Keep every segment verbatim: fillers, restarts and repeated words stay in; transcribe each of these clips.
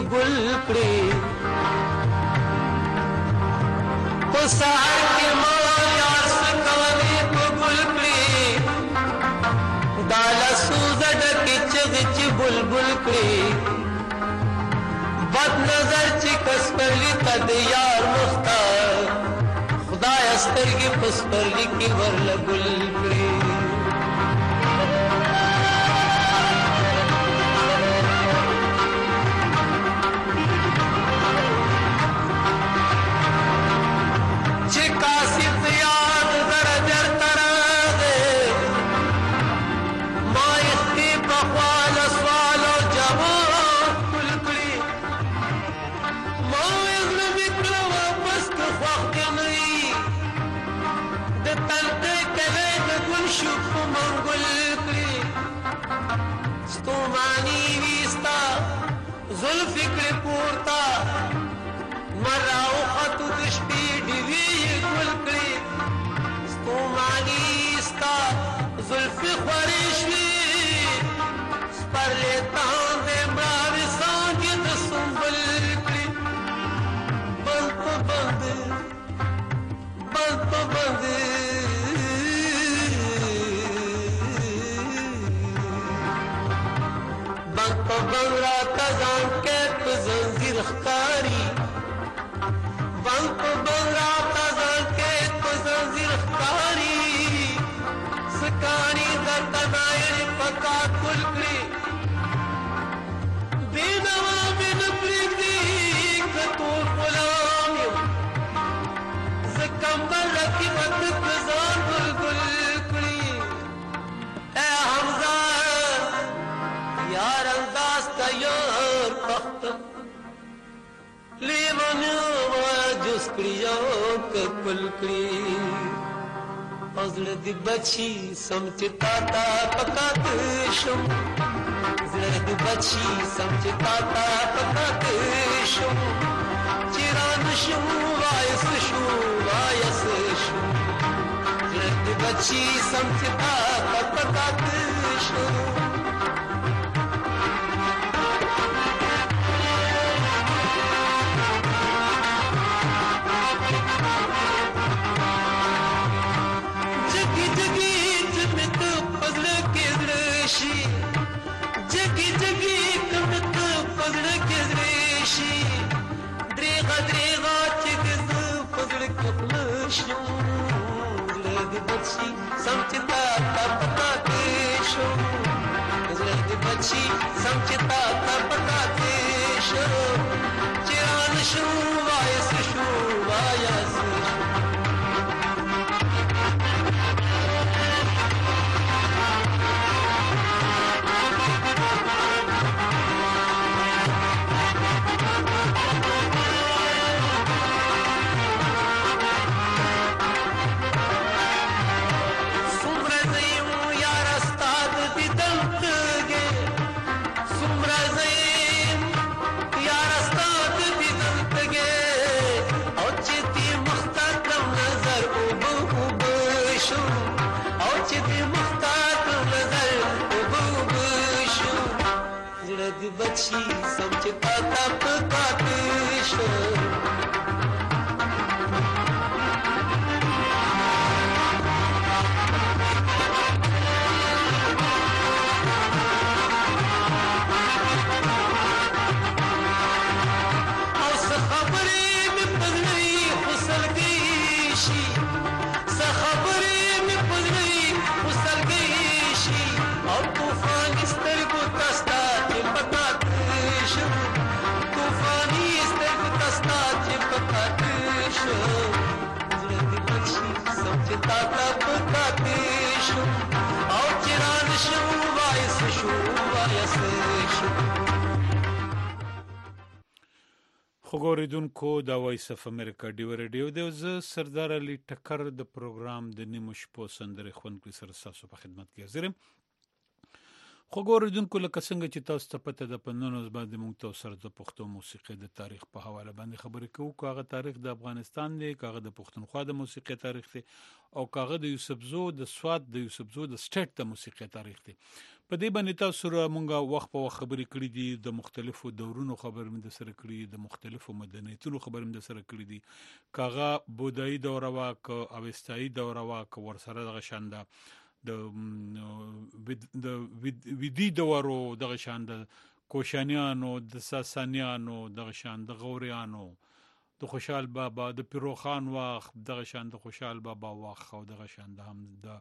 ګل کړې په سحر کې ما یار څه کوې په ګل کړې دا لاسو زړه کې چغې چې بلبل کړې بد نظر چې کس پرلی قد یار مختار خدای سترګې په سپرلي کې ورله ګل کړې چې کاسب د یاد زړه درته راغی ما یې پخوا له سوال او جواب ښکل کړي ما یې زړه مې کړه واپس که خوښ دې نه وي د تلقۍ کلی د ګل شو په منګل کړي ستوماني وي ستا زلفې کړې پورته لمر راوختو د شپې ډیوې یې ګل کړې ستوماني ستا زلفې خورې شوې سپرلی تاندې مړاوې څانګې د سنبل کړې بند په بند بند په بند بند په بند راته ځان کې په زنځیر ښکاري بند په بند راته ځان کې په زنځیر ښکاري څه کاڼي درته نایړې په کاکل کړې بېنوا مې نه پرېږدي که تور غلام یم زه کمبل رقیبت که ځان ګلګل کړي ای حمزه یار انداز ته یار پخته لیمنو جوس کړي یو که کل کړي او زړه دې بچي سم چې تا ته پکاته شم زړه دې بچي سم چې تا ته پکاته شم چې را نشم وایه څه شو وایه څه شو زړه دې بچي سم چې تا ته پکاته شم جگی جگی کمت پزړه کې درېشي درېغه درېغه چې د پزړه کې خلشم زړه دې بچي سم چې تا ته پکاته شو زړه دې بچي سم چې تا ته پکاته شو چې ران شو وایه څه شو وایه څه شو बची समझता तब कातिश خوګوریدونکو دا وایس اف امریکا ډیو ریډیو دی زه سردار علي ټکر د پروګرام د نیمو شپو سندرې خوندکړي سره تاسو په خدمت کې حاضر یم خو ګوریدونکو لکه څنګه چې تاسو ته پته ده په نن ورځ باندې موږ تاسو سره د پښتو موسیقۍ د تاریخ په حواله باندې خبرې کوو. که هغه تاریخ د افغانستان دی، که هغه د پښتونخوا د موسیقۍ تاریخ دی، او که هغه د یوسفزو د سوات د یوسفزو د سټیټ د موسیقۍ تاریخ دی. په دې باندې تاسو سره موږ وخت په وخت خبرې کړې دي، د مختلفو دورونو خبرې مې د سره کړې، د مختلفو مدنیتونو خبرې مې د سره کړې دي. که هغه بودایي دوره وه، که اوستایي دوره وه، که ورسره دغه شان ده د د ویدي دورو، دغه شان د کوشانیانو، د ساسانیانو، دغه شان د غوریانو، د خوشحال بابا، د پیروخان وخت، دغه شان د خوشحال بابا وخت، او دغه شان د هم د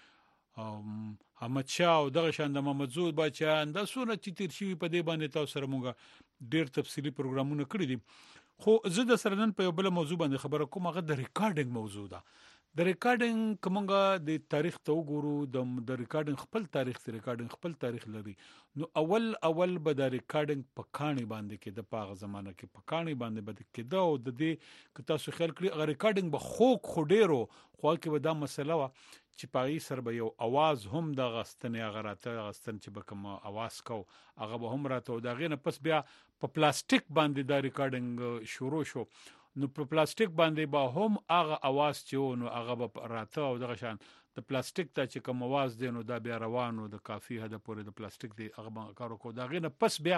احمد شاه او دغه شان د محمد زود بچیان، دا څونه چې تیر شوي په دې باندې تاسو سره موږ ډېر تفصیلي پروګرامونه کړي دي. خو زه د سره نن په یو بله موضوع باندې خبره کوم، هغه د ریکارډینګ موضوع ده. د ریکارډینګ که موږ د تاریخ ته وګورو، د ریکارډینګ خپل تاریخ دی، ریکارډینګ خپل تاریخ لري. نو اول اول به د ریکارډینګ په کاڼي باندې کېده، په هغه زمانه کې په کاڼي باندې به کېده، او د دې که تاسو خیال کړئ هغه ریکارډینګ به خوږ خو ډېر و، خو هغه کې به دا مسله وه چې په هغې سره به یو اواز هم د غستنې هغه راته غستن چې به کوم اواز کو هغه به هم راته، او د هغې نه پس بیا په پلاستیک باندې دا ریکارډینګ شروع شو. نو په پلاستیک باندې به هم هغه اواز چې و نو هغه به راته، او دغه شان د پلاستیک ته چې کوم اواز دی نو دا بیا روانو د کافي حده پورې د پلاستیک دی هغه به کار وکړو. د هغې نه پس بیا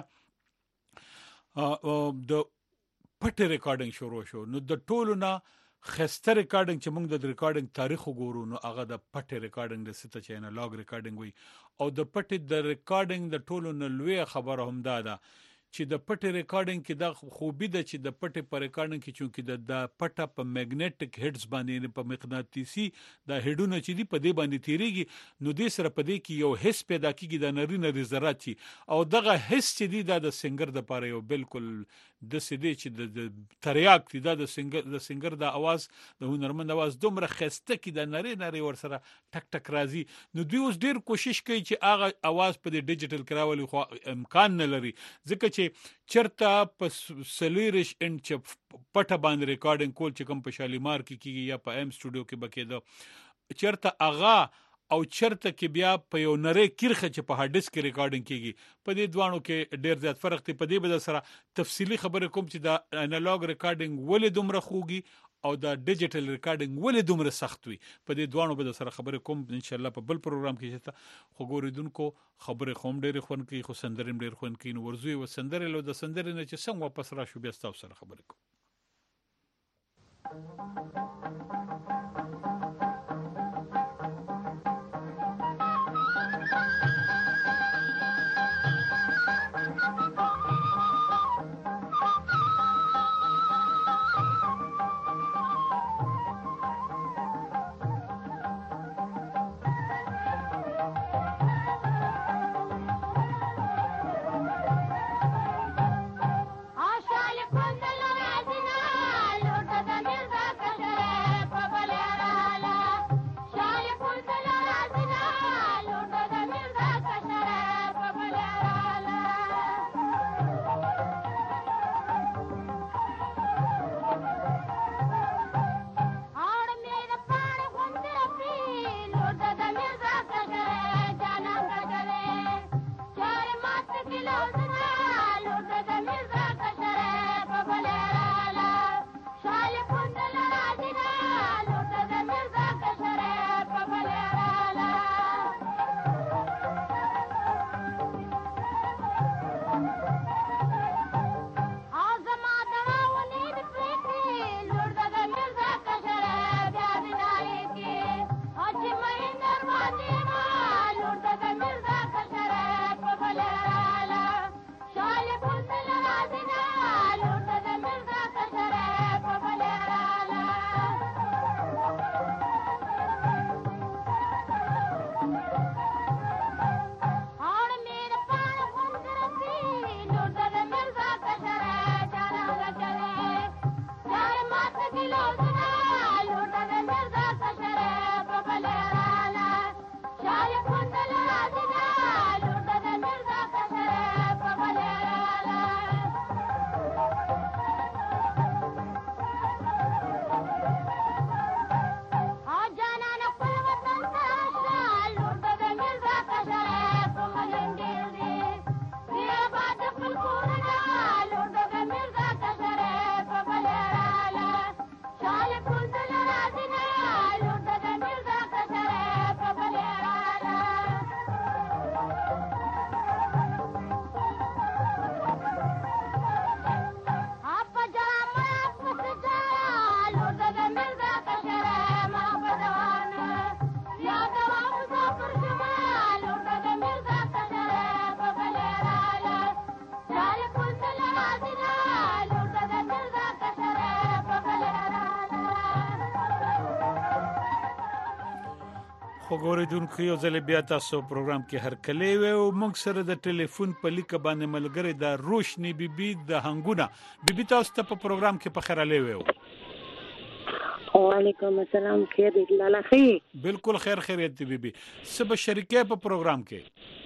د پټې ریکارډینګ شروع شو. نو د ټولو نه ښایسته ریکارډینګ چې موږ د ریکارډینګ تاریخ وګورو نو هغه د پټې ریکارډینګ د څه ته چې انالاګ ریکارډینګ وي. او د پټې د ریکارډینګ د ټولو نه لویه خبره هم دا ده چې د پټې ریکارډینګ کې دا خوبي ده چې د پټې په ریکارډینګ کې چونکې د د پټه په میګنیټک هډز باندې په مقناطیسي د هډونه چې دي په دې باندې تیریږي، نو دې سره په دې کې یو حس پیدا کیږي د نری نری ذرات چې، او دغه حس چې دی دا د سنگر د پاره یو بالکل د سدي چې د تریاک دی، دا د سنگر د سنگر د اواز د هنرمند اواز دومره خسته کې د نری نری ور سره ټک ټک راځي. نو دوی اوس ډیر کوشش کوي چې هغه اواز په دې ډیجیټل کراولي، خو امکان نه لري ځکه چې چرته په سلیریش انچ پټه باندې ریکارډینګ کول چې کوم په شالیمار کې کیږي یا په ایم سټوډیو کې بکیده، چرته اغا او چرته کې بیا په یو نری کیرخه چې په هارد ډیسک کې ریکارډینګ کیږي، په دې دوانو کې ډیر زیات فرق دی. په دې به سره تفصیلی خبره کوم چې د انالاګ ریکارډینګ ولې دومره خوږي او د ډیجیټل ریکارډینګ ولې دومره سخت وي، په دې دوانو به سره خبره کوم ان شاء الله په بل پروګرام کې چې خو ګوریدونکو خبره خوم ډېر خون کوي، خو سندرم ډېر خون کوي. نو ورزوي و سندره له د سندره نه چې څنګه واپس را شو بیا تاسو سره خبره کوم. Mirza خبرېدونکو یو ځل بیا تاسو پروګرام کې هر کله و موږ سره د ټلیفون په لیک باندې ملګری د روشنی بیبي د هنګونه بیبي تاسو ته په پروګرام کې په خیر علي و وعلیکم السلام خیر دی لاله خیر بالکل خیر خیریت دی بیبي سب شریکه په پروګرام کې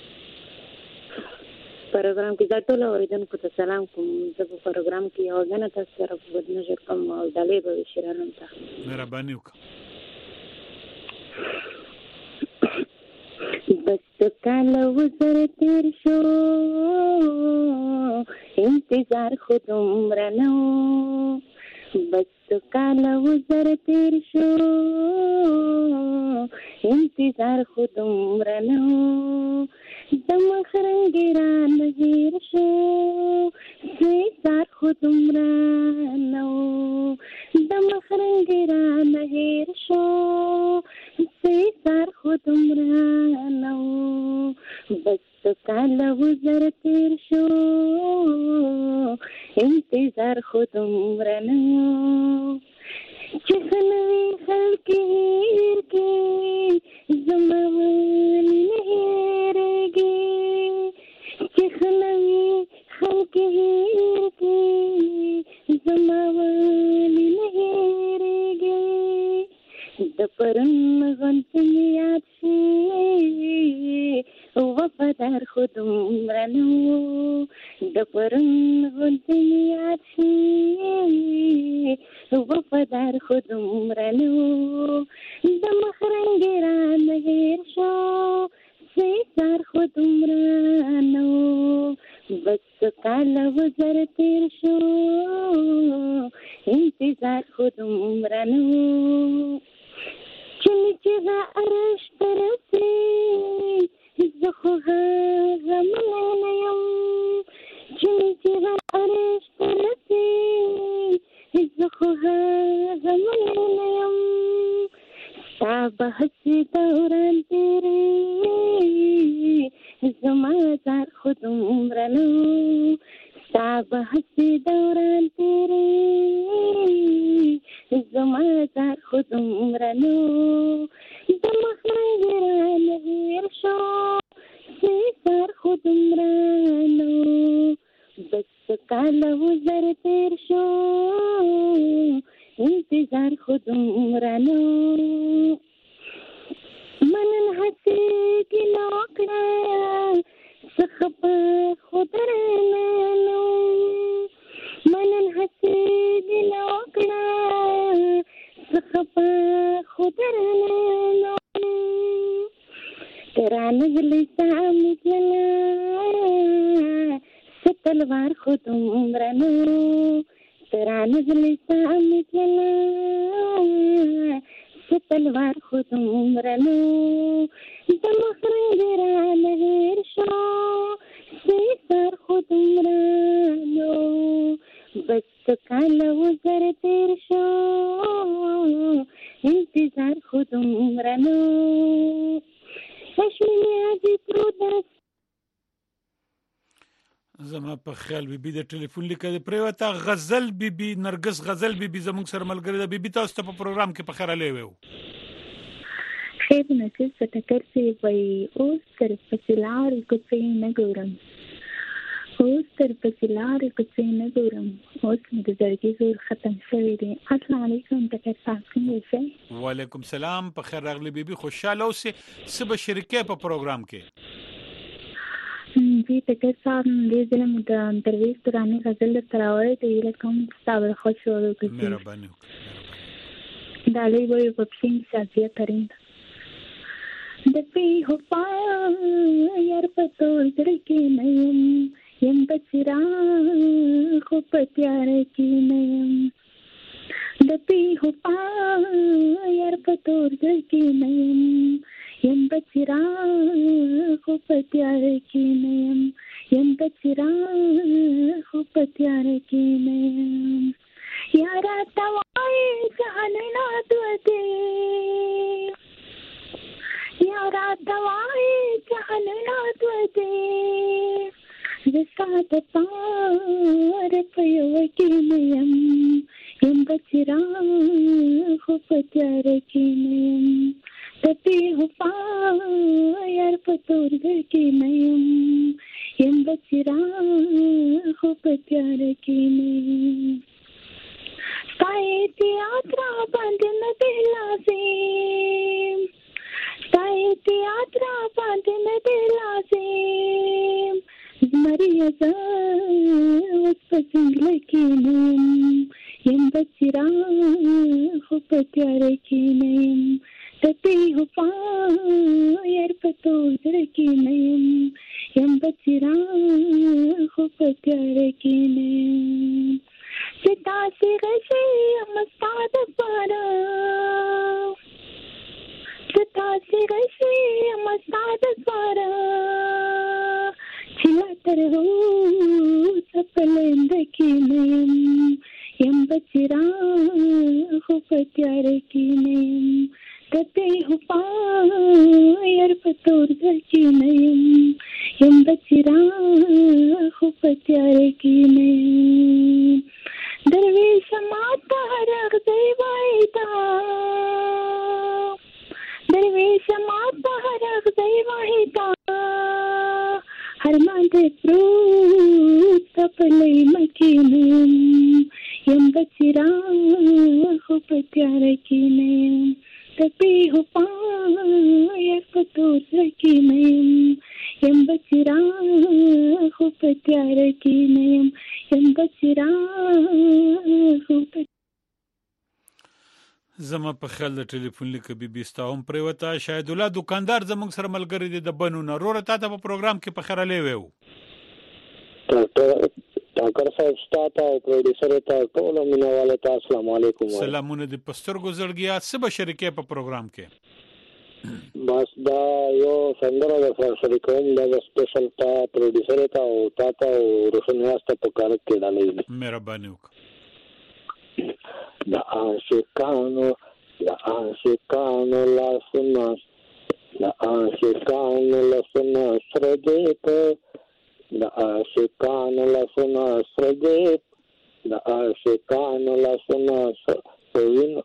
پروګرام کې ټول اوریدونکو ته سلام کوم زه په پروګرام کې یو غنه تاسو سره په بدنجر کوم او دلې به شیرانم ته مهرباني وکړه بس کال وزر تیر شو انتظار خود عمر نو بس کال وزر تیر شو انتظار خود عمر نو دمخ رنگیران هیر شو سیزار خود عمر نو دمخ رنگیران هیر شو سیزار خود عمر نو بس کال وزر تیر شو انتظار خود عمر نو چخنوی خلقی هیر کی زموانی نهیرگی چخنوی خلقی هیر کی زموانی نهیرگی دپرن غنطن یاد شی وفادار خود عمرنو دپرن غنطن یاد شی وفادار خود عمرنو دمخ رنگیران هیر شو سیزار خود عمرنو بس کال وزر تیر شو انتظار خود عمرنو چلی چیغا عرش طرفی زخوها غمانیم چلی چیغا عرش طرفی زخوها غمانیم ستا بحث دوران تیری زمازار خود عمرنو ستا بحث دوران تیری زمازار خود عمرنو دمخ رنگیران هیر شو سیزار خود عمرنو بس کال وزر تیر شو انتظار خود عمرنو منن حسی کی نوکڑا سخب خود رنانو منن حسی کی نوکڑا سخب خود رنانو تران جلسا مجلا ستلوار خود عمرنو تران جلسا مجلا ستلوار خود عمرنو دمخ رنگیران هیر شو سیزار خود عمرنو بس کال وزر تیر شو انتظار خود عمرنو اشمینی آجی پرودس زما په خیال بیبي د ټلیفون لیکه د پریوته غزل بیبي نرګس غزل بیبي زموږ سره ملګری د بیبي تاسو ته په پروګرام کې په خیر علي و خیر نکس ټکر سی وای اوس تر پسلار کوڅې نه ګورم اوس تر پسلار کوڅې نه ګورم اوس د زړګي زور ختم شوی دی السلام علیکم ټکر صاحب څنګه یې وعلیکم سلام په خیر راغلی بیبي خوشاله اوسې سبا شریکه په پروګرام کې जी टिकट साहब दे दिले मुद्दा दरवेश पुरानी गजल तरावरे तो ये रकम साबर खुश हो गई मेहरबानी डाले वो पक्षी साजिया करें दपी हो पाया यार पतो इधर के नयम यम बचरा को पत्यार की नयम दपी हो पाया यार पतो इधर के नयम यम बचरा को पत्यार की नयम यम बचरा को पत्यार की नयम यारा तवाए जहान ना दुदे यारा तवाए जहान ना दुदे जिसका तार पयो की नयम यम बचरा को पत्यार की नयम تپی هفا یار پتور گھر کی نیم یم بچرا خو پتیار کی نیم ستای تیاترا باندن دلا سیم ستای تیاترا باندن دلا سیم زمری ازا اس پسنگ لکی نیم یم بچرا خو پتیار کی نیم تپی هفا یار پتور گھر کی نیم یم بچرا خو پتیار کی نیم ستا سی غشی امستاد پارا ستا سی غشی امستاد پارا چلا تر ہو سپلند کی نیم یم بچرا خو پتیار کی نیم تپی ہپا یار پتور گھر کی نیم یم بچرا خو پتیار کی نیم درویش ماتا رغ دیوائیتا درویش ماتا رغ دیوائیتا ہرمان دے پروت سپلی مکی نیم یم بچرا خو پتیار کی نیم تپی ہپا یار پتور گھر کی نیم یم بچرا خو پتیار کی نیم یم بچرا خو پتیار. زما په خیال د ټلیفون لیک بي بي ستا هم پریوته شاید الله دکاندار زموږ سره ملګری دی د بنونه روره تا ته په پروګرام کې په خیر لې وو ډاکټر صاحب ستا او پروډوسر ته ټول مینواله ته السلام علیکم سلامونه د پستر ګزړګیا سبا شریکې په پروګرام کې بس دا یو سندره د سره کوم دا سپیشل تا پروډوسر ته او تا ته روشنیاسته په کار کې ډالې مهرباني وکړه دا عاشقانو دا عاشقانو لاسونه دا عاشقانو لاسونه سره دې په دا عاشقانو لاسونه سره دې دا عاشقانو لاسونه سره وینو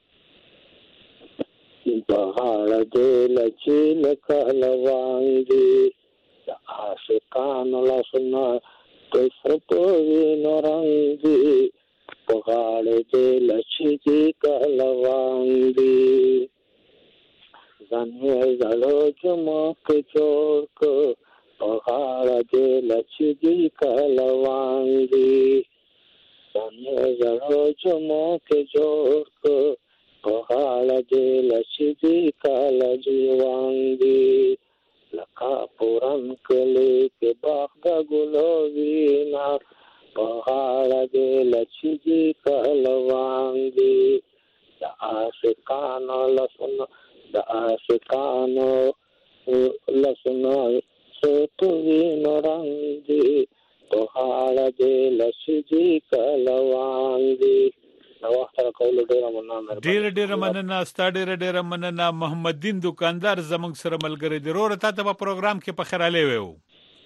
بغاړه دې لچې لکهلوان دي دا عاشقانو لاسونه سره په وینو رنګ دي بغاړه دې لچې لکهلوان دي ځان یې زړه جمع کې جوړ کړ بغاړه دې لچې لکهلوان دي ځان یې زړه جمع کې جوړ کړ بغاړه دې لچې لکهلوان دي لکه پورن کلی کې باغ د ګلو وینا بغاړه دې لچې لکهلوان دي د عاشقانو لاسونه د عاشقانو لاسونه څه وینو رنګ دي بغاړه دې لچې لکهلوان دي ډیر ډیر مننه ستا ډیر ډیر مننه محمد دین دکاندار زمنګ سره ملګری دی روره تا ته په پروګرام کې په خیر لې وو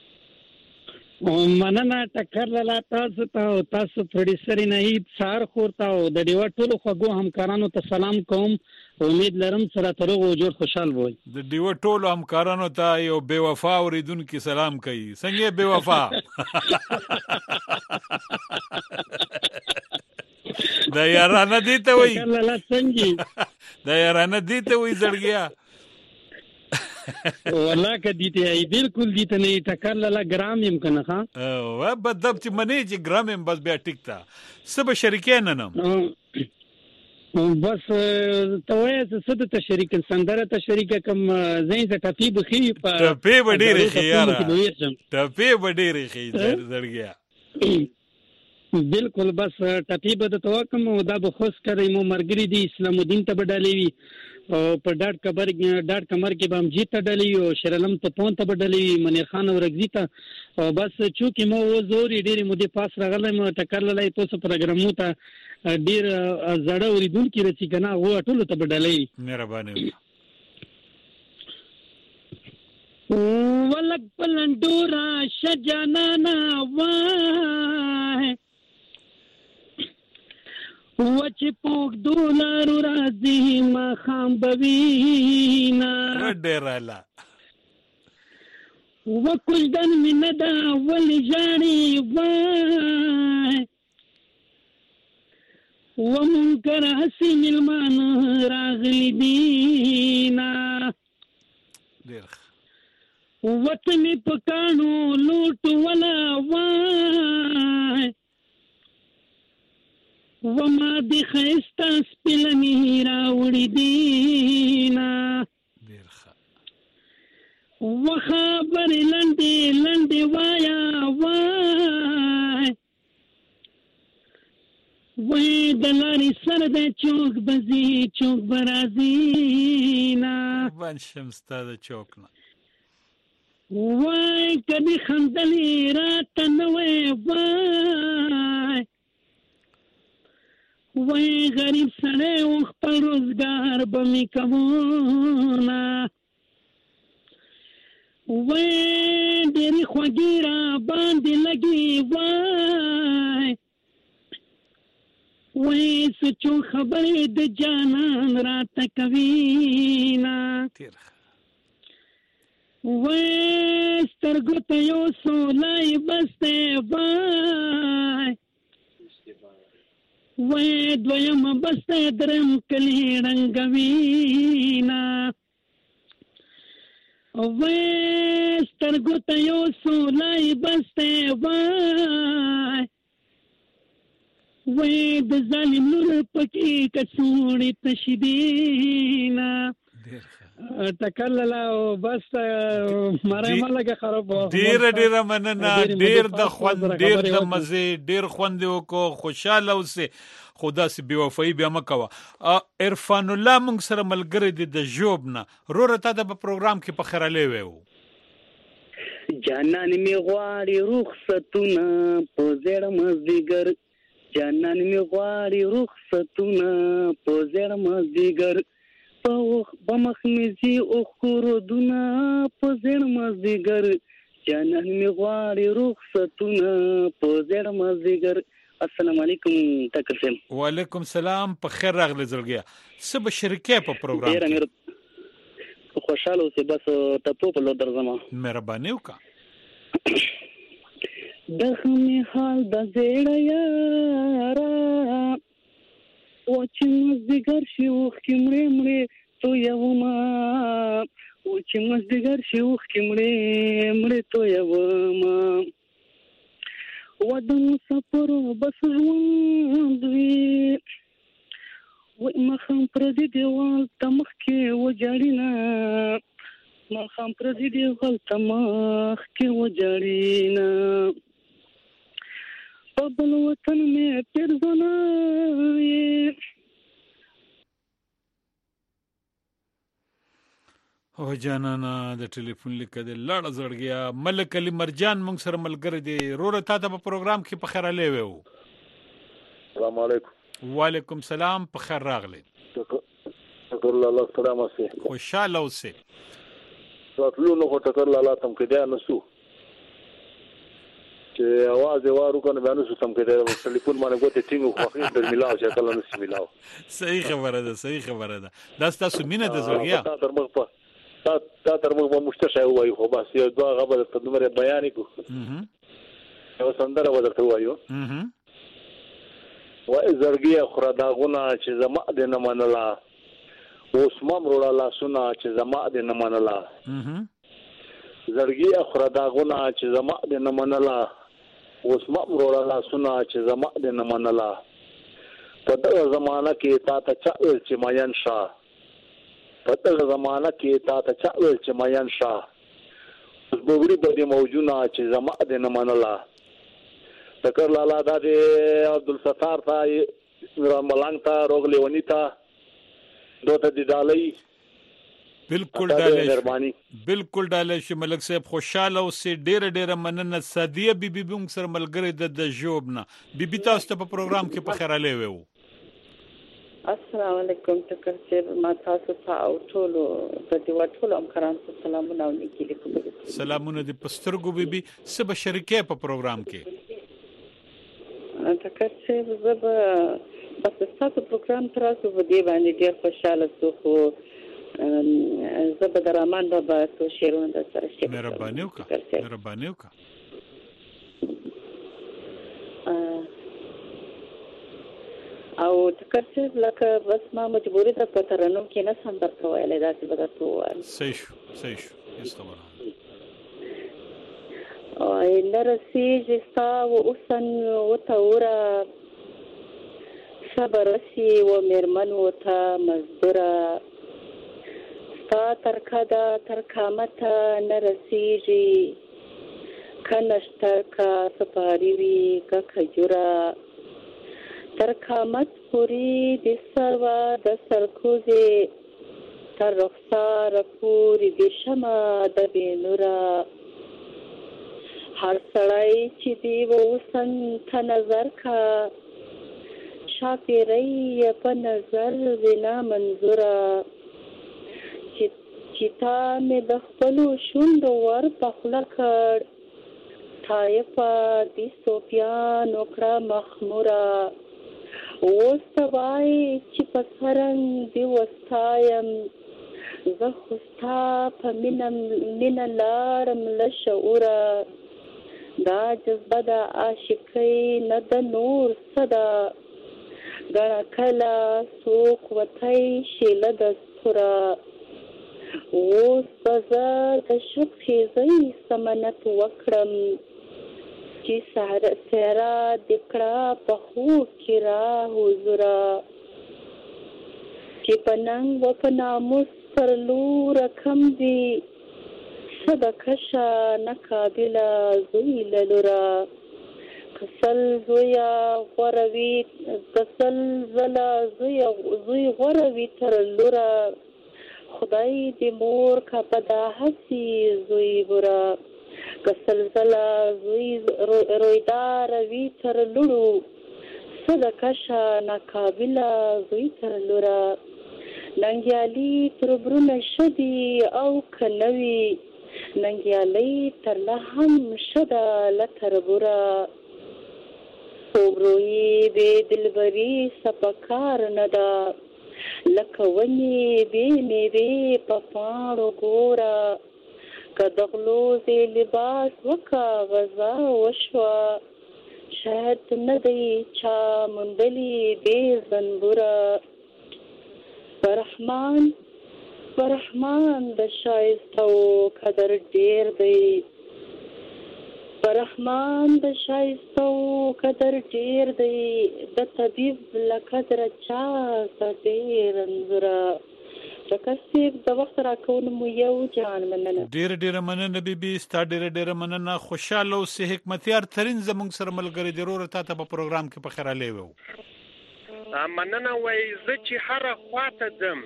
مننه ټکر لاله تاسو ته او تاسو پروډوسر نهید سار خورتا او د ډیو ټولو خوګو همکارانو ته سلام کوم امید لرم سره ترغه جوړ خوشحال وي د ډیو ټولو همکارانو ته یو بے وفا اوریدونکو سلام کوي څنګه بے وفا دا یارانه دي ته وای لاله څنګه دا یارانه دي ته وای زړګیا والله کدی ته ای بالکل دي ته نه ټکر لاله ګرام يم کنه ها او بدب چې منی چې ګرام يم بس بیا ټیک تا سبا شریکین نه بس توې څه ته شریک سندره ته شریک کم زین ته ټپی بخي په ټپی وډیره خيار ټپی وډیره خي زړګیا بالکل بس ټپی به د توکم دا به خوش کړی مو مرګری دی اسلام الدین ته بدلې وی او په ډاټ کبر ډاټ کمر کې به هم جیت ډلې او شرلم ته پون ته بدلې منیر خان ورګزی ته بس چونکی مو زوري ډېری مو د پاس راغلم ټکر لای تاسو پروګرامو ته ډېر زړه اوریدونکو رسې کنه و ټول ته بدلې مهرباني ولک پلندورا شجانا واه و چې پوک دولار راځي ما خام بوینا ډیراله و کوژدن می نه دا ولې ژاړي وای و منکر هسې مېلمانه راغلي دینا ډېر وته مې په کاڼو لوټ ولا وای و ما دې ښایسته سپلنې راوړي دینا و خبرې لنډې لنډې وایا وای وای د لارې سر د چوک بزي چوک برازي نه بن شمستا د چوک نه وای کدي خندلې راته نه وای وای وای غریب سړی و خپل روزګار به مې کوونه وای ډېرې خوږې را باندې لګي وای وای سچو خبرې د جانان راته کوي نه وای سترګو ته یو سولای بسته وای وای دویم بسته درم کلی رنګوي نه وای سترګو ته یو سولای بسته وای وای د ظالم نور پکې کڅوړې تشدینا تکللا او بس مړه ملګه خراب ډیر ډیر مننه ډیر د خوند ډیر د مزه ډیر خوند وکړو خوشاله اوسه خدا سي بي وفای بیا مکوا عرفان الله موږ سره ملګری دي د جوب نه روره تا د پروګرام کې په خیره لوي وو جانان می غواړي رخصتونه په زړه مزګر جانان می غواړي رخصتونه په زړه مزګر په مخ می زی او خورودونه په زړه مزګر جانان می غواړي رخصتونه په زړه مزګر السلام علیکم ټکر سم وعلیکم سلام په خیر راغلی زړګیا سب شریکه په پروګرام کې خوشاله اوسې بس ته په لور درځم مهرباني وکړه دغه حال د زړه یارا او چې مزدګر شي وخ کې مړې مړې تو یوما او چې مزدګر شي وخ کې مړې مړې تو یوما ودن سفر بس ژوند وي و مخم پر دې دیوال تمخ کې وجاړینا مخم پر دې دیوال تمخ کې وجاړینا په بل وطن مې پرځنه او جانانا د ټلیفون لیکه د لړ زړګیا ملک علي مرجان موږ سره ملګری دی روره تا ته په پروګرام کې په خیره لوي وو السلام علیکم وعلیکم سلام په خیر راغلی شکر الله سلام سي خوشاله اوسه راتلو نو ټکر الله تم کې دا نسو چې आवाज وارو کنه باندې سو تم کې دا ټلیفون باندې کوته ټینګو خو خیر د ملاو چې کله نس ملاو صحیح خبره ده صحیح خبره ده دا تاسو مینه د زړګیا تر مخ په تا تر موږ به مشتشه وایو خو بس یو دوه غبر ته دومره بیان کو یو سندره ودرته وایو و زړګي خره داغونه چې زما د نه منلا اوس ممرو لا سنا چې زما د نه منلا زړګي خره داغونه چې زما د نه منلا اوس ممرو لا سنا چې زما د نه منلا په دغه زمانہ کې تا ته چا چې ماین شاه په دغه زمانہ کې تا ته چا چې ماین شاه اوس بوګړي به موجونه چې زما د نه منلا تکر لالا دا دی عبدالستار تا ملنګ تا روغ لیونی تا دوته دی ډالۍ بالکل ډالۍ بالکل ډالۍ چې ملک صاحب خوشاله او سي ډېر ډېر مننه سادیه بیبي بي موږ سره ملګری د جوب نه بیبي تاسو ته په پروګرام کې په خیره لوي وو السلام علیکم ټکر چې ما تاسو ته او ټول د دې وټول امکران سلامونه او نیکی لیکم سلامونه د پسترګو بیبي سبا شریکه په پروګرام کې ټکر چې زب بس تاسو پروګرام تر اوسه په دې باندې ډېر خوشاله شو خو زه به د رحمان بابا څو شعرونه در سره شریک کړم. مهرباني وکړه مهرباني وکړه. او ټکر صاحب لکه بس ما مجبوري ده په ترنم کې نه سم درته ویلی داسې به درته ووایم. صحیح شو صحیح شو هېڅ خبره نه رسېږي ستا و اوسن وتوره صبر رسي و مېرمن ورته مزدوره ستا ترکه ده تر قامته نه رسېږي که نشتر که سپاري وي که کجوره تر قامت پورې د سروه د سرکوزې تر رخسار پورې د شمه د بېنوره هر سړی چې دی و اوسن ته نظر کا شاپیری په نظر وینا منظوره چې تا مې د خپلو شونډو ور په خوله کړ طایفه د صوفیانو کړه مخموره اوس ته وایې چې په سرنګ دې وستایم زه خو ستا په مینه لاړم له شعوره دا جذبه د عاشقۍ نه د نور څه ده ګڼه کله څوک وتی شیله د ستوره اوس به زه د شوق خیزۍ سمنت وکړم چې صحرا دې کړه په خوب کې را حضوره چې په ننګ و په ناموس پر لوره کم وي صدقشه نقابله زوی للوره کسل زویا غوروي کسل زلا زویا زوی غوروي تر لوره خدای دې مور کا پدا حسی زوی بورا کسل زلا زوی رویدار وی تر لورو صدقشه نقابله زوی تر لوره ننګیالي تر برونه شدي او کنوي ننګیالي تر له هم شده لتربوره خوبرویي بې دلبري سپکار نه ده لکه ونې بې میوې په پاڼو ګوره که د غلو زې لباس وکه غذا وشوه شاید نه دی چا موندلي بې زنبوره برحمان برحمان د شایستو قدر ډیر دی برحمان د شایستو قدر ډیر دی د طبیب له قدره چا ته ډیر انځوره چکسیب د وخت راکونه مو یو جان مننه ډیر ډیر مننه بیبي ستا ډیر ډیر مننه خوشاله او صحت حکمتیار ترين زموږ سره ملګری ضرور ته په پروګرام کې په خیره لیوو مننه وای زه چې هر خواته دم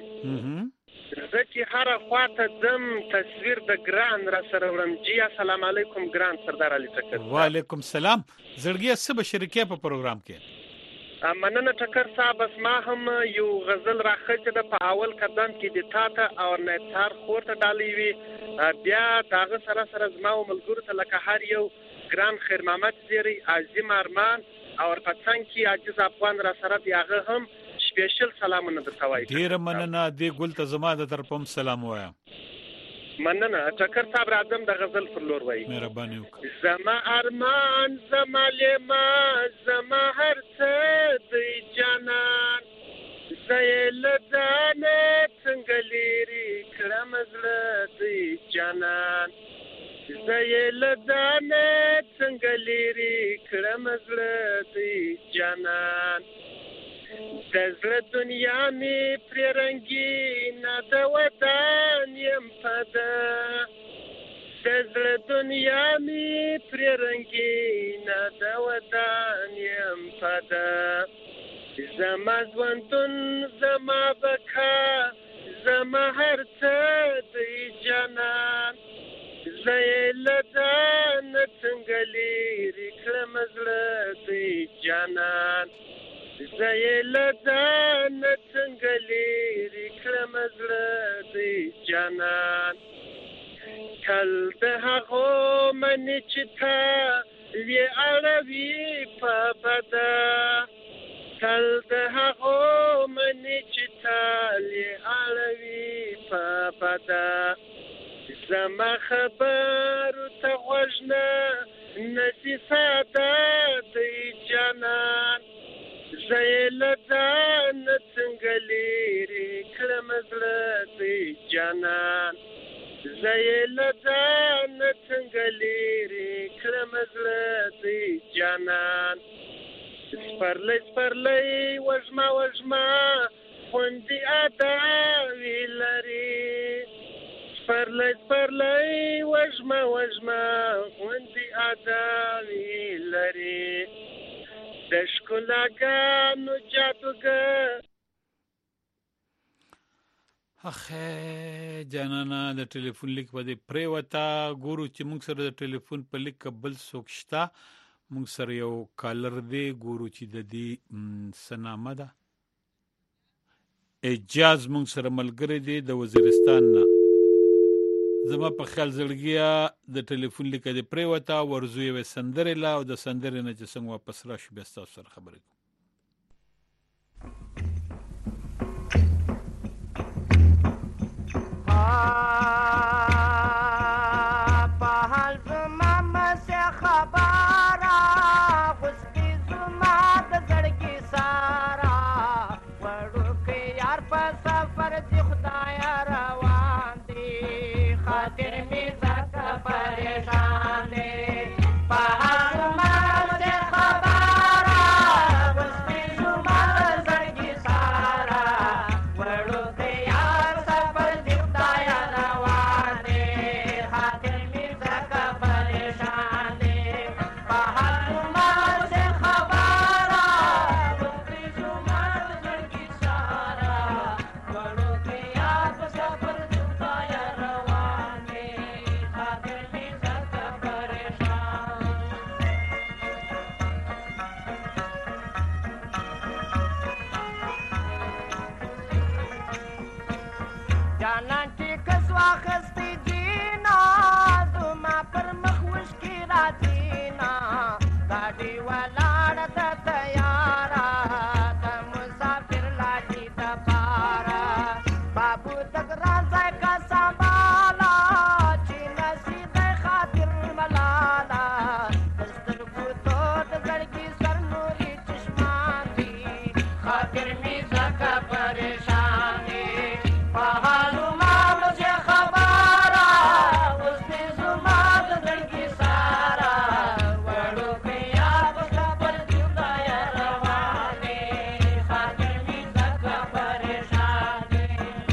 زه چې هر خواته دم تصویر د ګران را سره ورم جی السلام علیکم ګران سردار علي ټکر وعلیکم السلام زړګي سب شریکه په پروګرام کې مننه ټکر صاحب بس ما هم یو غزل راخچ د په اول قدم کې د تاته او نثار خورته ډالې وی بیا داغه سره سره زما او ملګرو ته لکه هر یو ګران خیر محمد زیری عظیم ارمان او پڅنګ کې عاجز افغان را سره بیاغه هم سپیشل سلامونه درته وایي ډیر مننه دی ګل ته زما د طرفم سلام وایم مننه ټکر صاحب راځم د غزل پر لور وایي مهرباني وکړه زما ارمان زما لما زما هر څه دی جانان زیل دانه څنګه لري کړم زړه دی جانان زیل دانه څنګه لري کړم زړه دی جانان د زړه دنیا می پر رنگین د وطن يم پدا د زړه دنیا می پر رنگین د وطن يم پدا زما ژوندون زما بکا زما هر څه دی جانان زیل دان څنګه لري کړم زړه دی جانان زیل دان څنګه لري کړم زړه دی جانان کل د هغو منې چې تا وی اړوي په بدا کل د ده زما خبرو ته غوږ نه نسي ساده دی جانان زه یې له ځانه څنګه لرې کړم زړه دی جانان زه یې له ځانه څنګه لرې کړم زړه دی جانان سپرلی سپرلی وژمه وژمه خوندې اداوې لري سپرلی سپرلی وژمه وژمه خوندې اداوې لري د ښکلاګانو جادوګر اخه جانانا د ټلیفون لیک باندې پریوتا ګورو چې موږ سره د ټلیفون په لیک بل څوک شته موږ سره یو کالر دی ګورو چې د دې سنامه ده اجاز موږ سره ملګری دی د وزیرستان نه زما په خیال زړګیا د ټلیفون لیک دی پریوتا ورزوی و سندره لا او د سندره نه چې څنګه واپس راشي بیا تاسو سره خبرې کوم پهل زما مسه خبره غستی زما د زړګي سارا وړو کې یار په سفر دی خدای روان دی خاطر می زکه پریشان دی پهل زما مسه خبره غستی زما د زړګي سارا وړو کې یار سفر دی خدای روان دی خاطر می زکه پریشان دی پهل زما مسه خبره غستی زما د زړګي سارا وړو کې یار سفر دی خدای روان دی خاطر می زکه پریشان جانان چې کس واخستی جینا زما پر مخ وشکی راځینا ګاډي ولاړه د تیارا د مسافر لاټي د پارا بابو تک راځي کا سنبالا چې نصیب خاطر ملالا دستر کو تو د زړګي سر نوري چشمان دي خاطر می زکه پریشان دي پهالو ما مجھے خبره اوسې زما د زړګي سارا وړو کې یاد سفر دی خدای روان دی خاطر می زکه پریشان دی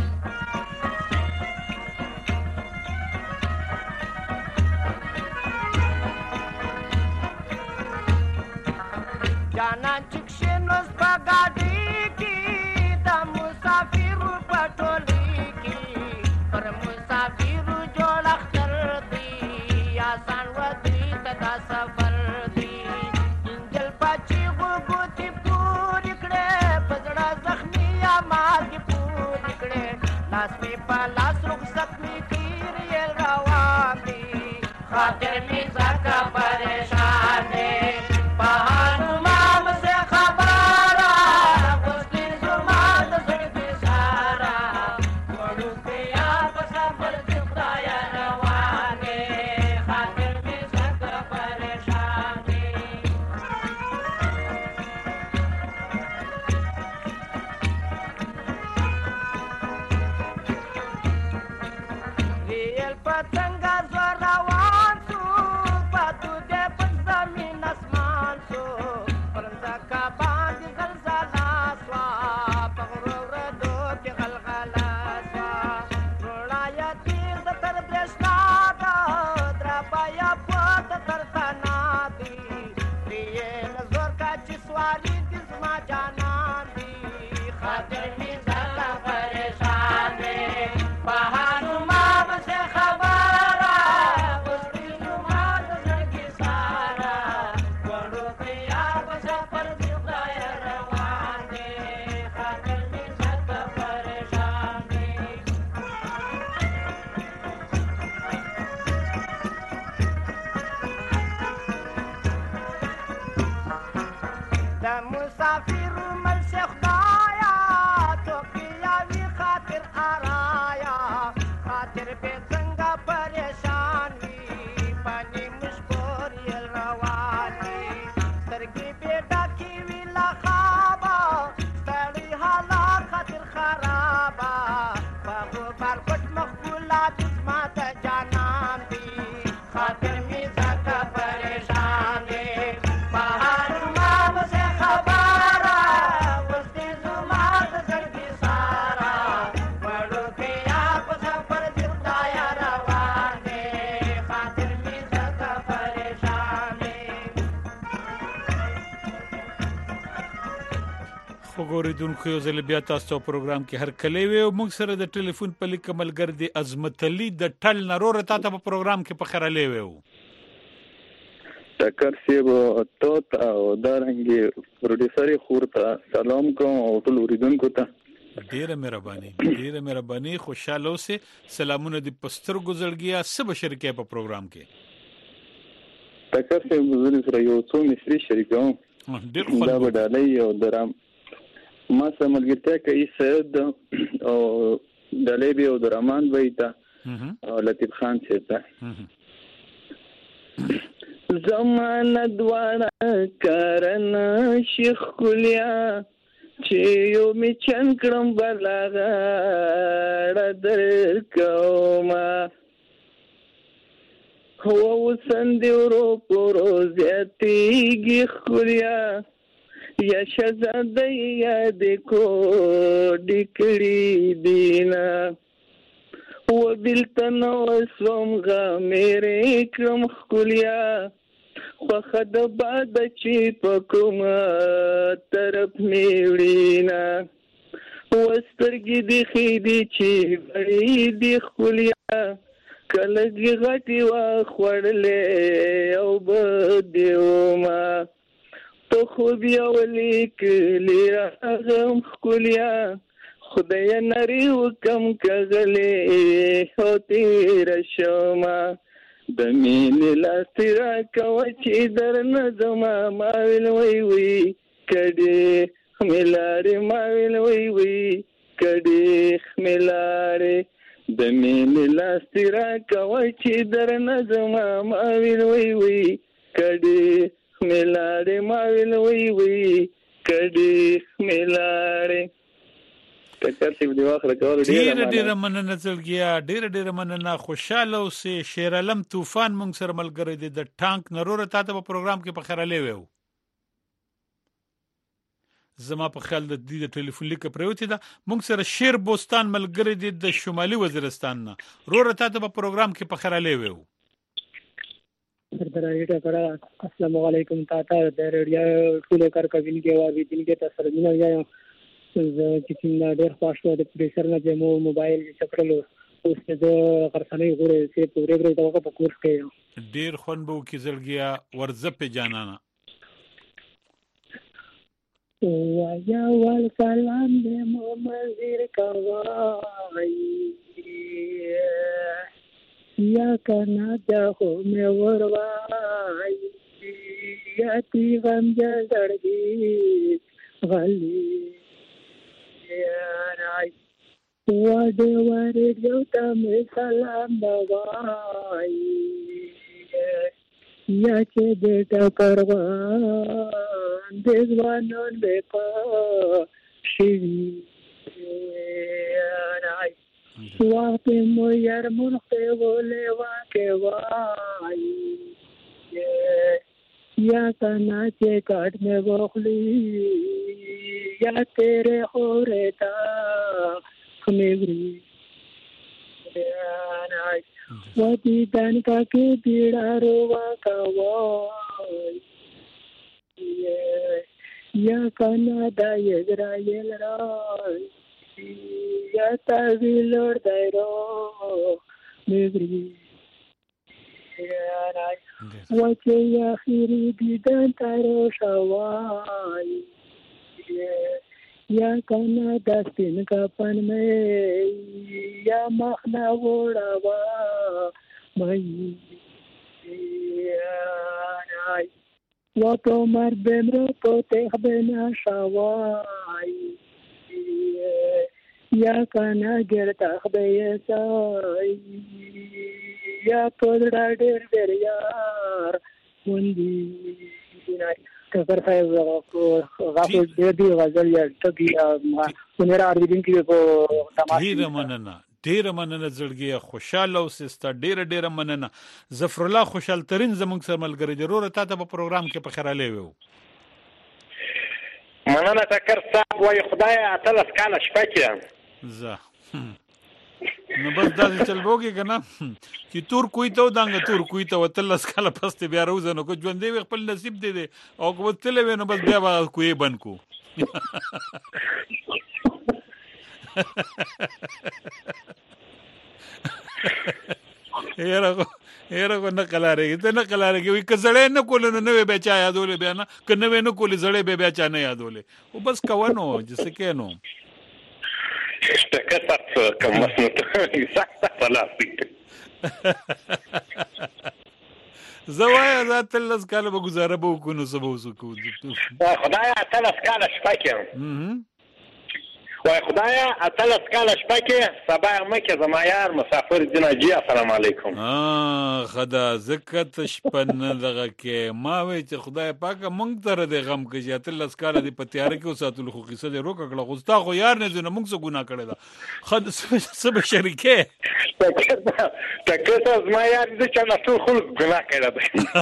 جانا چکشنوس په ګاډي کې د مسافرو په ټولۍ کې پر مسافرو جوړ اختر دی آسان ودرې ته دا سفر دی انجل پچې غوږوتې پورې کړې په زړه زخمي یا مالګې پورې کړې لاس مې په لاس رخصت مې تېر یې روان دی خاطر مې زکه پریشان دی پهانو ما مسه خبره غوښتې زما د زړګي سارا وړو کې یار په سفر دی خدای روان دی خاطر مې زکه پریشان دی ریل پتنګ زور روان شو پاتو دې په زمين اسمان شو پرنده کا باندې زلزلہ سوا پغرو ردو کې غلغلا سوا روړایا تیز تر برشنا دا دربایا پات تر تنا دی ریل زور کا چسوالي د زما جانان دی خاطر می زکه پریشان دی پهانو ما مسه خبره غوښتې زما د زړګي سارا وړو کې یار په سفر دی خدای روان دی خاطر می زکه پریشان دی د مسافرو ملشه خدایا تو کې یاوي خاطر آرایا خاطر به څنګه پریشان وي پنی مشکور یې روان وي سترګې به ډکې وي له خوابه ستړي حالات خاطر خرابه په غبار پټ مخ ګلاب زما د جانان دي خاطر مې ځکه پریشان دی بهار ما پسې خبره اوس دې زما د زړګي ساره وړوکی یار په سفر دې خدایه روان دی خاطر مې ځکه پریشان دی خو ګورېدونکو یو ځل بیا تاسو ته پروګرام کې هر کلی وي او موږ سره د ټلیفون په لیک ملګر دی عظمت علي د ټل نرور تا ته په پروګرام کې په خراله وي ټکر سیب تو ته او دارنګي پروډوسر خورته سلام کوم او ټول اوریدونکو ته ډیره مهرباني ډیره مهرباني خوشاله اوسه سلامونه د پستر ګزړګیا سب شریکه په پروګرام کې ټکر سیب زری سره یو څو مصری شریکوم ډیر خو دا بدالي او درام ما سره ملګرتیا کوي سید او دلیبي او درمان وایتا او لطیف خان چیرته زمانه دواړه کارن شیخ کولیا چې یو می چن کړم بلاغه در کوما هو وسندې ورو پورو زیاتېږي کولیا یا شهزاده یاد کو ډکړي دینا و بلتن وسوم غا میرے کرم خولیا خو خد باد چی پکوم طرف نیوړینا وسترګې دی خېدی چی بړې دی خولیا کلګي غټي وا خړلې او بدیوما تو خو بیا ولیک لیا غم خولیا خدای نری وکم کغلې هو تیر شوما د مين لاسترا کوچې در نظما ما ویل وی وی کډې ملاره ما ویل وی وی کډې ملاره د مين لاسترا کوچې در نظما ما ویل وی وی کډې ملاره ما ویل وی وی کډې ملاره ټکر سی دی واخره کول ډیر ډیر مننه زلګیا ډیر ډیر مننه خوشاله اوسه شیر علم طوفان مونږ سره ملګری دی د ټانک نرور ته په پروګرام کې په خراله ویو زما په خیال د دې ټلیفون لیک پروتې ده مونږ سره شیر بوستان ملګری دی د شمالي وزیرستان نه رور ته په پروګرام کې په خراله ویو سردار کړه السلام علیکم تاته د ریډیو ټول کار کوي کې وایي دین کې تاسو نه یایم چې څنګه ډېر خوشاله د پریشر نه چې مو موبایل چکرلو اوس د غرسنۍ غوړې چې پورې پورې توګه په کورس کې ډېر خون بو کې زلګیا ورزه په جانانا وایا ول سلام دې مو مزیر کوي یا کنا دا خو مې وروای یا تی غم جړګي غلي Right. What do I do to me salam bhai? Ya che beta karwan dezwanon beka shivi. Right. Waqt mo yar munqe vole wa ke vai. Ya kana che kaat me bokhli या तेरे हो रहता मेरी वो दीदान का के पीड़ा रोवा का वो या कनाडा इजराइल राय या ताविलोर दायरो मेरी वो के या खीरी दीदान तारो शवाई या कना दस्तिन का पन में या मखना वोड़ावा मई वो तो मर बेमरो पोते खबना शवाई یا کانا ګرتا خدای سای یا پدړه ډېر ډېر یار وندي ټکر صاحب غافل ډېر دی غزل یا ټکی منیر اردن کې په تماشا ډېر مننه ډېر مننه زړګي خوشاله او سستا ډېر ډېر مننه ظفر الله خوشحال ترين زمونږ سره ملګری دی وروره تاسو په پروګرام کې په خیراله وو مننه ټکر صاحب وای خدای اتلس کاله شپه کې زه نو بس دا چل وګي کنه چې تور کوی ته دانګ تور کوی ته وتلس کاله پسته بیا روزنه کو ژوند دی خپل نصیب دی دی او کو تل وینو بس بیا کوی بن کو هرغه هرغه نه کلاره ته نه کلاره کې کزړې نه کول نه نو به چا یادولې بیا نه کنه نه کولې زړې به بیا چا نه یادولې او بس کوونو جسه کینو ټکر صاحب کوم مسنت سخت فلسفي زوایا ذات الله کاله به گزاره به کو نو سبو سکو خدایا اتلس کاله شپه کې وای خدایا اتلس کاله شپه کې سبا مکه زما یار مسافر جناجی السلام علیکم اه خدا زکات شپن دغه کې ما وی چې خدای پاک مونږ تر دې غم کې چې اتلس کاله دی په تیار کې اوساتل خو قصه دې روکه کړه غوستا خو یار نه زنه مونږ څه ګناه کړی دا خد سب شریکه تکه زما یار دې چې نه ټول خلک ګناه کړی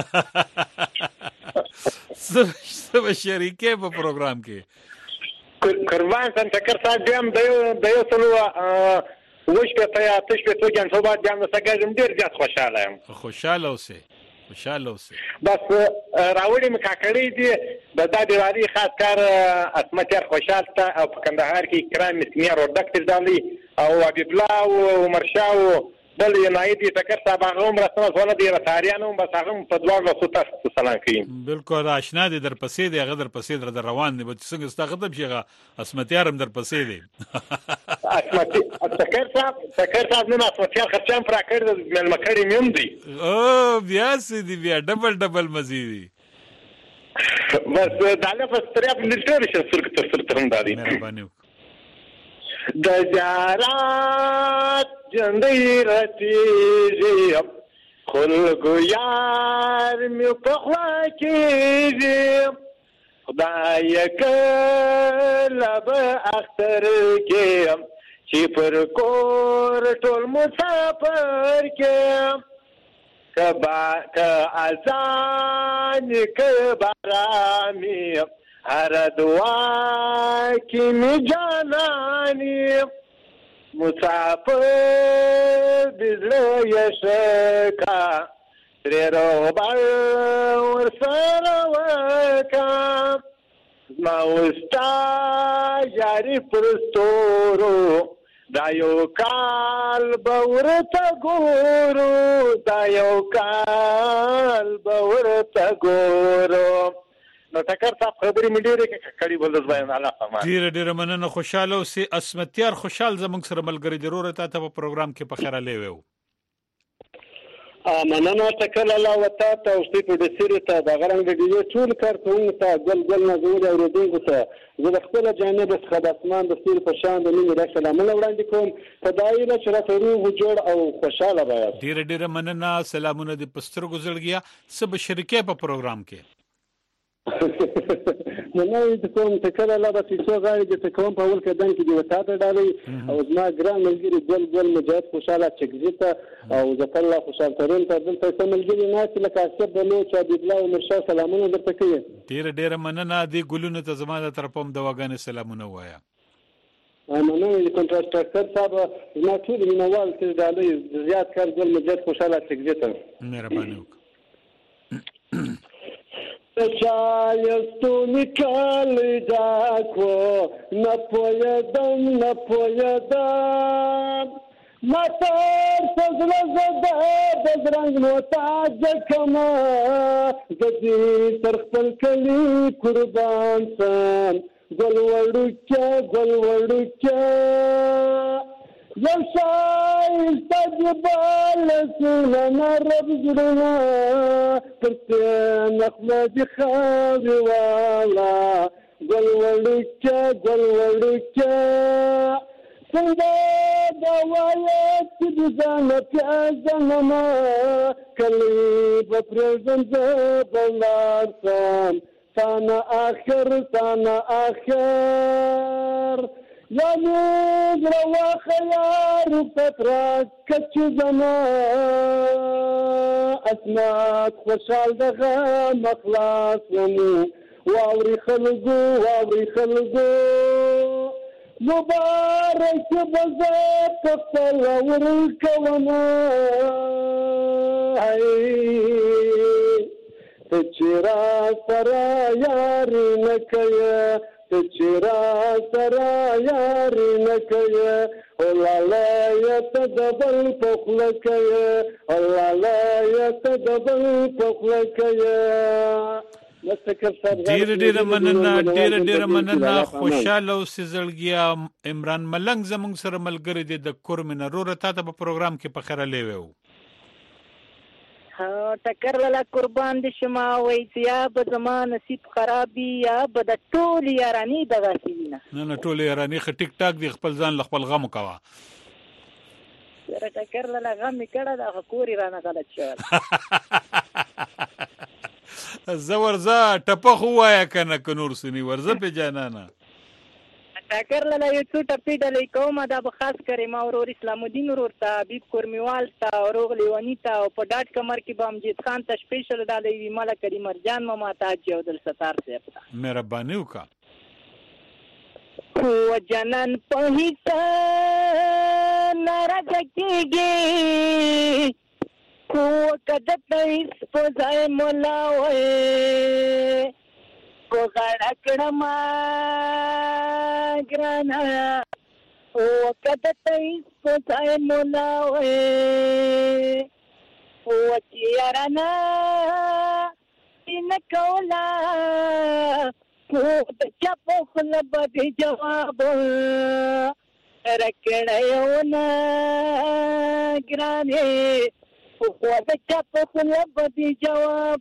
سب سب شریکه په پروګرام کې قربان سن ټکر صاحب دیم د یو سلو وش په تیا تش په تو جان صوبات دیم سګم ډیر زیات خوشاله یم خوشاله اوسه خوشاله اوسه بس راوړی مې کاکړی دی د دادی واری خاص کار اسمتر خوشاله ته او په کندهار کې کرام مسمیر او ډاکټر دالي او ابي بلا او مرشاو بل ینایدی ټکر صاحب هغه هم رسمه زونه دی رساریانو بس هغه په دوه لاسو تاسو سلام کوي بالکل آشنا دي در پسې دی هغه در پسې در روان دي بچ څنګه ستا ختم شيغه اسمتیارم در پسې دی اسمتي ټکر صاحب ټکر صاحب نه اسمتیار خرچام پر کړ د مل مکړی مم دی او بیا سي دی بیا ډبل ډبل مزيدي بس داله فستریاب لټر شي سر تر سر تر دادي مهرباني د جارات جندې راتېږي خلکو یار مې په خوا کېږي خدای کله به اختر کې چې پر کور ټول مسافر کې کبا که اذان که بارامي هر دعا کې می جاناني مسافر بزړه یشکا تر روبر ورسره وکا ما وستا یاري پرستورو دا یو کال باورته ګورو دا یو کال باورته ګورو نو ټکر صاحب خبرې مې ډېرې کړې بل د ځوان الله فرمان ډېر ډېر مننه خوشاله اوسې اسمتیار خوشحال زموږ سره ملګری ضرورت ته په پروګرام کې په خیراله وو مننه ټکل الله وتا ته او ستې په دسیره ته د غرنګ دی ټول کار کوم ته ګل ګل نظر او ردیږي ته زه د خپل جانب څخه د اسمان د سیر په شان د مين د سلامونه وړاندې کوم فدایله چې راته روغ جوړ او خوشاله وایي ډېر ډېر مننه سلامونه د پستر ګزړګیا سب شریکه په پروګرام کې نو نو د کوم ټکل الله د څو غاړي د کوم په ول کې دن کې دی وتا ته ډالي او زما ګران ملګری ګل ګل مجاهد خوشاله چګزیته او ذکر الله خوشاله ترين ته دلته کوم ملګری ناس لکه اسب بلو چې د الله او مرشد سلامونه درته کوي ډیر ډیر مننه دی ګلونه ته زما د طرفم د وګانې سلامونه وایا مننه د کنټراکټر صاحب زما ټول مینوال چې ډالي زیات کار ګل مجاهد خوشاله چګزیته مهرباني وکړه چایستو نکال داکو نپویدم نپویدم مطار سزل زده بزرنگ محتاج کما زدی سرخپل کلی قربان سن گل وڑکیا گل وڑکیا یو شایسته جبال سونه رب زړونه پرته نخله دي خاورې والا ګل وړوکه ګل وړوکه څنګه دا وایه چې د ځانه پیژنمه کلي به پرېږدم زه به ولاړ سم تا نه آخر تا نه آخر یعنې زړه واخه یا رخصت راکړه چې زما اسمت خوشحال د غمه خلاص ومو واوري خلکو واوري خلکو مبارک به زه په خپله ورکومه ته چې راسره یاري نه کوې ته چې راسره یاري نه کوې ولالیه ته د بل په خوله کوې ولالیه ته د بل په خوله کوې ډیره ډیره مننه ډیره ډیره مننه خوشاله اوسې زړګیا عمران ملنګ زموږ سره ملګری دی د کورمنه روره تا ته په پروګرام کې په خیره لیوي ټکر لاله قربان دي شما وای چې یا به زما نصیب خرابي یا به د ټول یارانی دغه سینه نه نه ټول یارانی خ ټیک ټاک دی خپل ځان خپل غم کوه سره ټکر لاله غم کړه د خوري رانه غلط شو زه ورزه ټپه خو وایا کنه ک نور سني ورزه په جانانا ټاکر لاله یو څو ټپې ډلې کومه دا به خاص کرے ما ورور اسلام الدین ورور ته حبیب کورمیوال ته اوروغ لیوانی ته او په ډاټ کمر کې به امجید خان ته سپیشل ډلې وی مالا کریم مرجان ماما تاج او دل ستار صاحب ته مهرباني وکا او جنان په هیڅ ناراض کېږي کو کدته هیڅ په ځای مولا وې کو غړکړه ما ګرانا او کدته هیڅ په ځای مولا وې او چیرنا ان کولا کو د چپو خلب دي جواب رکړه یو نا ګرانه خو د چپ خلب دی جواب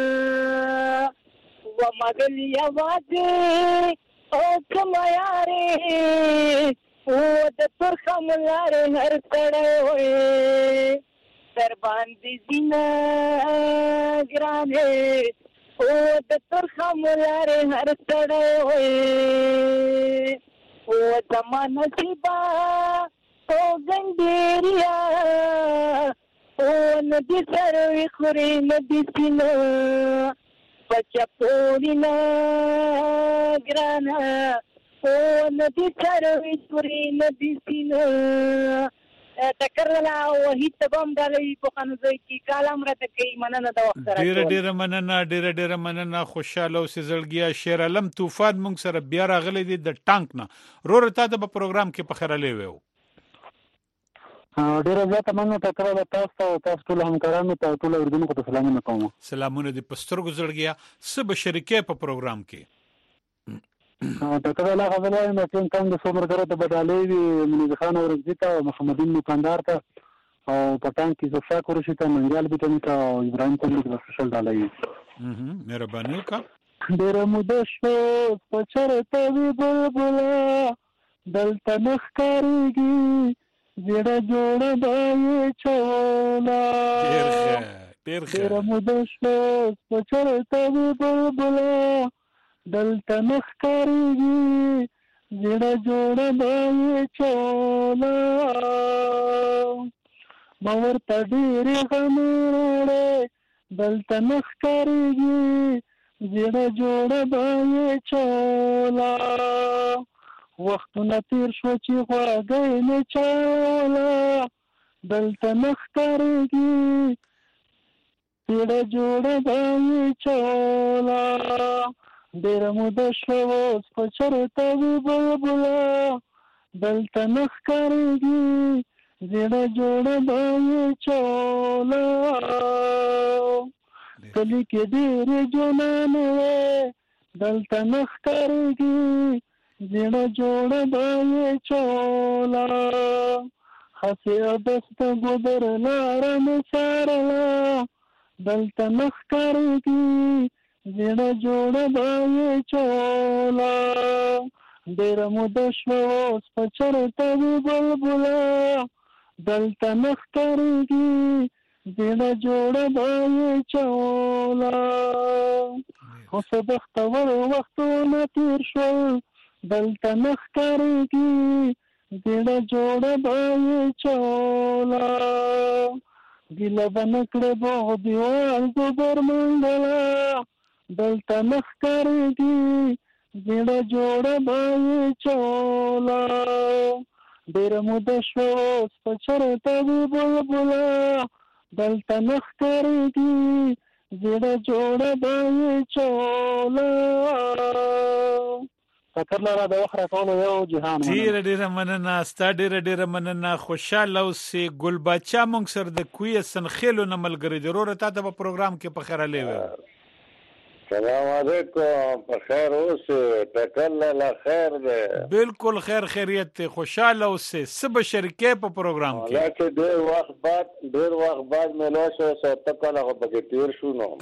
و مغل یواز او کما یاره او د ترخم لار هر سړی وې در باندې زینا ګرانه او د ترخم لار هر سړی وې او زمان نصیبا او زنګیریا او ندی سروي خوري ندی سینا بچا پورینا ګرانا او ندی سروي خوري ندی سینا تکرلا وحید تبم دالي په خنځي کې کالم راته کوي مننه د وخت راځي ډیره ډیره مننه ډیره ډیره مننه خوشاله اوسې زړګیا شیر علم طوفان مونږ سره بیا راغلي دي د ټانک نه رور ته د پروګرام کې په خیره لیوي ډیره زیاته مننه تکرار تاسو او تاسو ټول همکارانو ته ټول اوریدونکو ته سلامونه کوم سلامونه دي پسترګو زړګیا سب شریکې په پروګرام کې تکرار لا غوړای نو څنګه څنګه څومره ته بدلې وي منځ خان اورځیتا او محمدین مکاندار ته او پټان کې زفا کورشي ته منګال بيټن ته ابراهيم کولی د سوشل ډالای مهم مهرباني وکړه ډېر مده شو پچرته وی بلبلا دلته نخکاریږي زړه جوړه دی چولا ډېر مده شو پچرته وی بلبلا دلته نخکاریږي زړه جوړه دی چولا باور تډېر غموړې دلته نخکاریږي زړه جوړه دی چولا وختونه تیر شو چې غواګې نه چولا دلته نخکاریږي زړه جوړه دی چولا ډېر موده شو اوس په چرته وي بلبلا دلته نخکاریږي زړه جوړه دی چولا کلی کې ډېرې جنانې وې دلته نخکاریږي زړه جوړه دی چولا هسې دسته ګودر لاره مې څارله دلته نخکاریږي زړه جوړه دی چولا ډېره موده شوه اوس په چرته وي بلبله دلته نه ښکارېږي زړه جوړه به یې چوله خو څه بختور وختونه تېر شول دلته نه ښکارېږي زړه جوړه به یې چوله ګیله به نه کړې بوغ دیوال ګوبر منډله دلته نه ښکارېږي زړه جوړه به یې چوله ډېره موده شوه اوس په چرته وي بلبله دلته نه ښکارېږي زړه جوړه به یې چوله فکر لره د وخت راکولو یو جهان ډېره ډېره مننه ستا ډېره ډېره مننه خوشحاله اوسې ګل باچا موږ سره د کوی سنخیلو نه ملګری دی وروره تا ته په پروګرام کې په خیر علی ویل سلام علیکم په خیر اوسې ټکر لاله خیر دی بالکل خیر خیریت دی خوشحاله اوسې څه به شریکې په پروګرام کې حالانکه ډېر وخت بعد ډېر وخت بعد میلو شو څه کله خو پکې تېر شو نو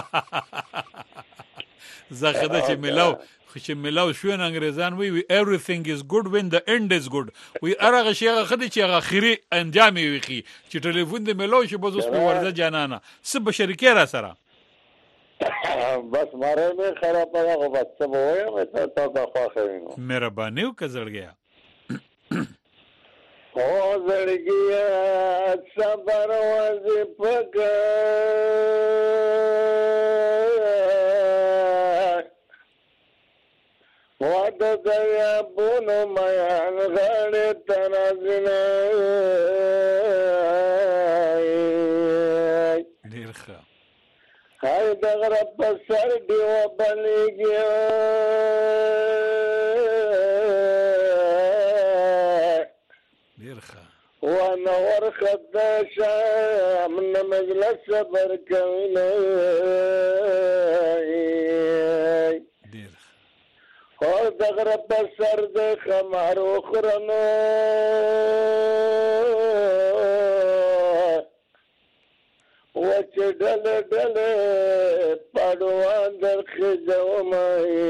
زه خدای چې میلاو خو چې میلاو شو نه انګریزان وی وی everything is good when the end is good وی هغه شی هغه خدای چې هغه اخیری انجام وي خي چې ټلیفون د میلاو شي بوز اوس په ورځ جانانا څه به شریکې را سره بس ماره مې خراب هغه بس څه وایي مې ته تا خوښه وینم مهرباني وکړه زړګیا او زړګیا صبر وځي پګه واده دیا بونو میان غړې تنازنه ډیر ښه هاي دغه په سر دیو بلېږي ډیر ښه وانا ورخد شام نه مجلس صبر کوي ډیر خو دغه په سر د خمارو خرنو وچه ډله ډله پاډوان در خجو مای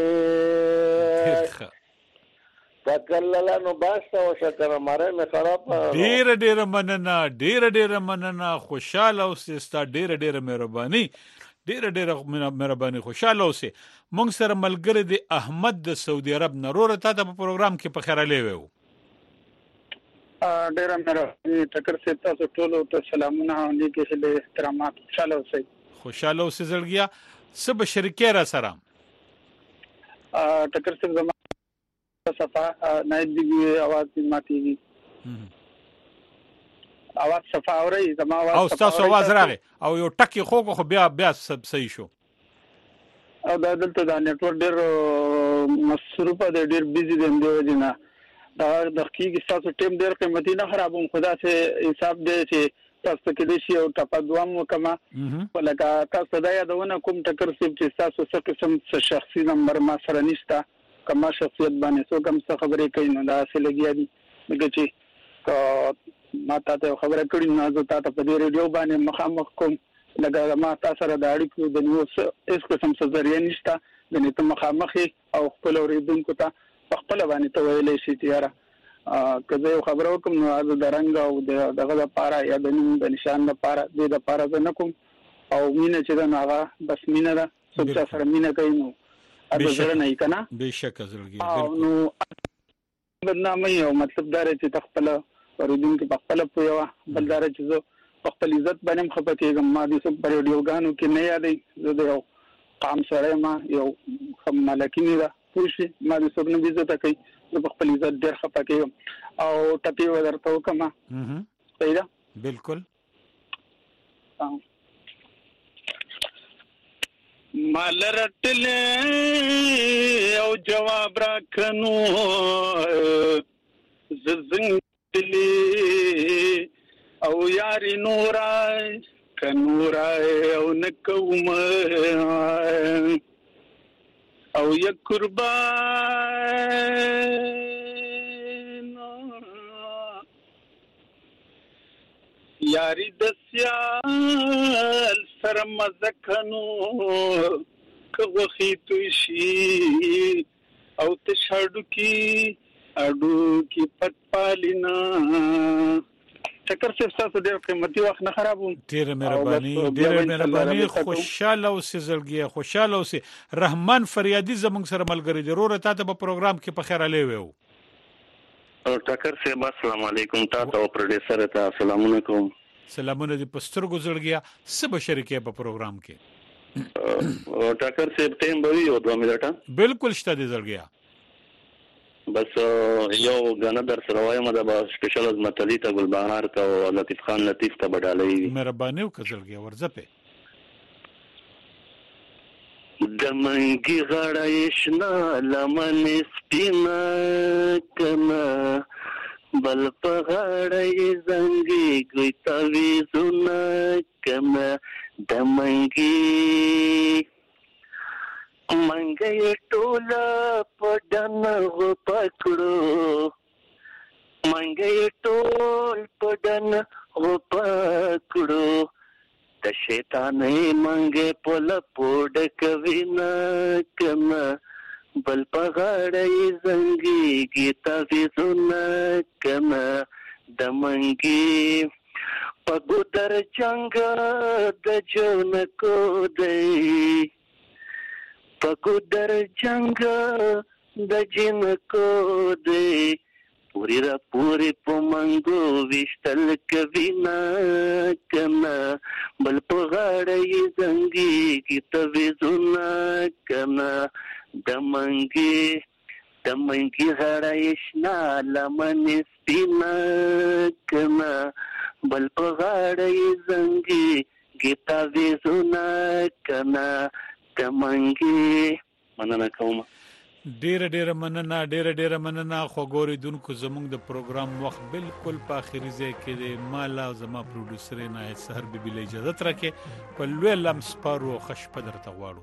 تکلل نو باسته او شکر ماره مې خراب ډیر ډیر مننه ډیر ډیر مننه خوشاله اوسې ستا ډیر ډیر مهرباني ډیر ډیر مهرباني خوشاله اوسې موږ سره ملګری دی احمد د سعودي عرب نه وروره تا ته په پروګرام کې په خیر علی ویو ډیر مهرباني ټکر سي تاسو ټول ته سلامونه علیکم له احترامات خوشاله اوسئ خوشاله اوسئ زړګیا څه به شریکې را سره ټکر سي زما صفه نایب دی आवाज ماتيږي आवाज صفه اوري زما आवाज او تاسو आवाज راغی او یو ټکی خو خو بیا بیا صحیح شو او دا دلته دا نتورک ډیر مصروف دی ډیر بیزی دی دیونه دا د حقیقي تاسو ټیم ډیر قیمتي نه خرابوم خدا سه حساب دی چې تاسو کې دي شی او تپدوام وکما ولکه تاسو دا یادونه کوم ټکر سیب چې تاسو څه قسم څه شخصي نمبر ما سره نشته کما شخصیت باندې سو کوم څه خبرې کوي نو دا اصل لګیا دي دغه چې ما تاسو خبره کړې نو زه تاسو په دې ریډیو باندې مخامخ کوم لکه ما تاسو سره د اړیکو د نیوز اس قسم څه ذریعہ نشته د نیت مخامخ او خپل اوریدونکو ته خپل باندې ته ویلې شي تیاره کله یو خبرو کوم نو از درنګ او دغه لپاره یا د نیم د نشان لپاره د لپاره نه کوم او مینه چې دا هغه بس مینه ده څه سره مینه کوي نو اته زره نه کنا بهشکه زړګي نو بدنامي او مطلب دا چې تخپل اوریدونکو په خپل پویوا بلدار چې زه خپل عزت باندې خپکیږم ما دې سم پر ریډیوګانو کې نه یادې زه د یو قام سره ما یو هم ملکینی دا پوښي ما دې سم نه عزت کوي زه خپل عزت ډېر خپکیږم او ټپی ورته وکما صحیح ده بالکل مال رټل او جواب راکنو زنګلی او یاري نورای کنورای او نکوم او یک قربان یاری دسیال سر مزکنو که وخی توشی او تشاړو کی اډو کی پټ پالینا چکر صاحب تاسو ډېر قیمتي وخت نه خرابوم. ډېر مهرباني ډېر مهرباني خوشاله اوسې زړګي خوشاله اوسې. رحمان فریادي زموږ سره ملګری دی وروره تاسو په پروګرام کې په خیر علي وو. ټاکر صاحب السلام علیکم تاسو او پروډوسر ته السلام علیکم. سلامونه دي پسترګو زړګي سب شریکه په پروګرام کې. او ټاکر صاحب ټیم به یو دوه منټه بالکل شته دي زړګي. بس یو غنه در سره وایم دا به سپیشل از متلی ته ګلبهار ته او لطیف خان لطیف ته بدالې مهرباني وکړه ورځپه د منګي غړای شنا لمن سپینا کنا بل په غړای زنګي ګوي تاوي زونه کنا د منګي منګي ټولا پډن غو پکړو منګي ټول پډن غو پکړو د شیطانې منګي پول پوډ کوینا کما بل پغړې زنګي گیتا وزونه کما د منګي پګو در څنګه د جون کو دی پګو در څنګه د جن کو دی پوری را پوری پمنګو وشتل کوینا کنا بل پغړې زنګي کی توزونه کنا د منګي د منګي غړې شنا لمن سپینا کنا بل پغړې زنګي کی توزونه کنا د منګي مننه کوم. ډیر ډیر مننه ډیر ډیر مننه خو ګوري دونکو زموږ د پروګرام وخت بالکل په اخري ځای کې دی. مالا زما پروډوسر نه سحر بیبي له اجازه ترکه په لوی لم سپارو خش په درته غواړو.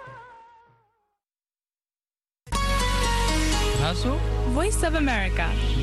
Voice of America